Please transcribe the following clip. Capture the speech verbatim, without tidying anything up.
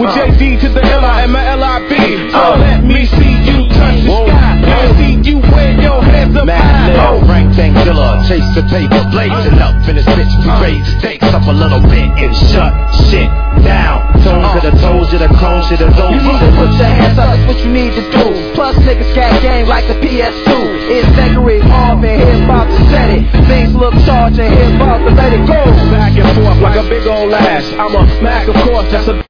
With J D to the L I and my L I B. So let me see you touch the sky. Let me see you wave your hands up high. Oh, rank thing killer, chase the paper, blazing up in this bitch. We raise the stakes up a little bit and shut shit down. Tone to the toes, to the cone, to the zone. You need to put your hands up, that's what you need to do. Plus niggas got game like the P S two. It's Gregory Marvin, hip hop to set it. Things look charged and hip hop to let it go. Back and forth like a big old ass. I'm a Mac, of course, that's a